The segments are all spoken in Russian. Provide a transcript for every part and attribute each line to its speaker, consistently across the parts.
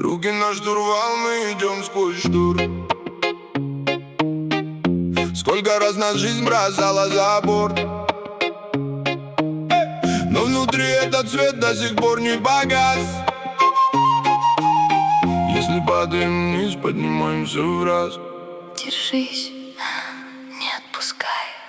Speaker 1: Руки на штурвал, мы идем сквозь штурм. Сколько раз нас жизнь бросала за борт, но внутри этот свет до сих пор не погас. Если падаем вниз, поднимаемся в раз.
Speaker 2: Держись, не отпускай.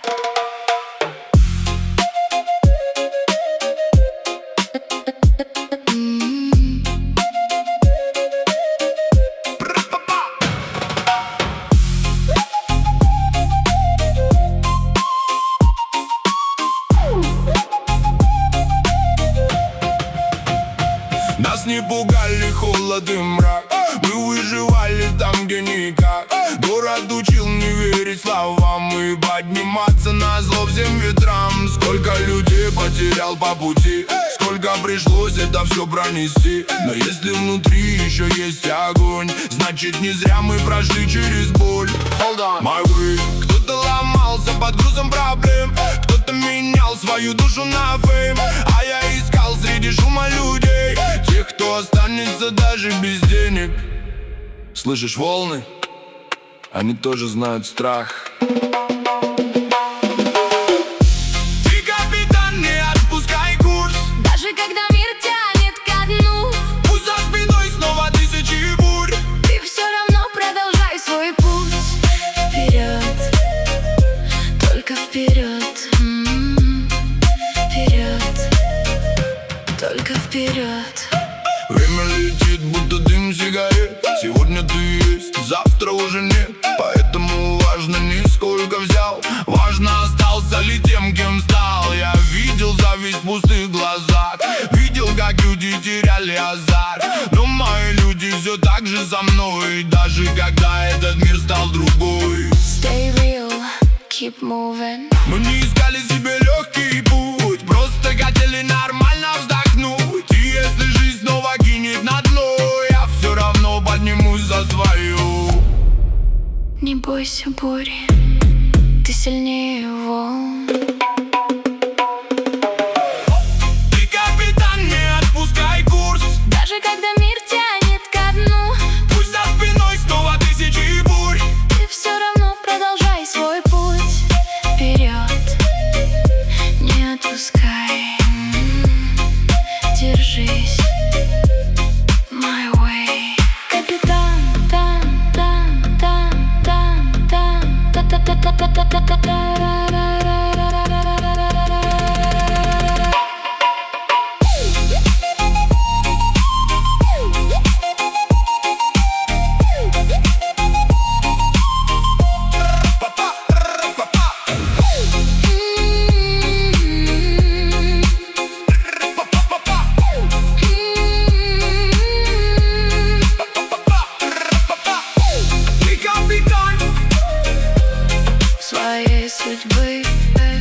Speaker 1: Нас не пугали холод и мрак, мы выживали там, где никак. Город учил не верить словам и подниматься назло всем ветрам. Сколько людей потерял по пути, сколько пришлось это все пронести. Но если внутри еще есть огонь, значит не зря мы прошли через боль. My way. Кто-то ломался под грузом проблем, кто-то менял свою душу на фейм, а я искал среди шума людей тех, кто останется даже без денег. Слышишь волны? Они тоже знают страх. Ты капитан, не отпускай курс,
Speaker 2: Даже когда мир тянет ко дну,
Speaker 1: пусть за спиной снова тысячи бурь.
Speaker 2: ты все равно продолжай свой путь. Вперед, только вперед. Вперед, только вперед.
Speaker 1: Время летит, будто дым сигарет. Сегодня ты есть, завтра уже нет. Поэтому важно не сколько взял, важно остался ли тем, кем стал. Я видел зависть в пустых глазах, видел, как люди теряли азарт. Но мои люди все так же за мной, даже когда этот мир стал другой.
Speaker 2: Stay real, keep moving.
Speaker 1: Мы не искали себе легкий путь, просто хотели нормально вздохнуть. И если жизнь снова кинет на дно, я все равно поднимусь за свою.
Speaker 2: Не бойся бури, ты сильнее волн.
Speaker 1: Ты капитан, не отпускай курс,
Speaker 2: Даже когда мир тянет ко дну,
Speaker 1: пусть за спиной снова тысячи бурь.
Speaker 2: ты все равно продолжай свой путь. Вперед, не отпускай. Держись, my way. Капитан,
Speaker 1: Ты капитан
Speaker 2: своей судьбы.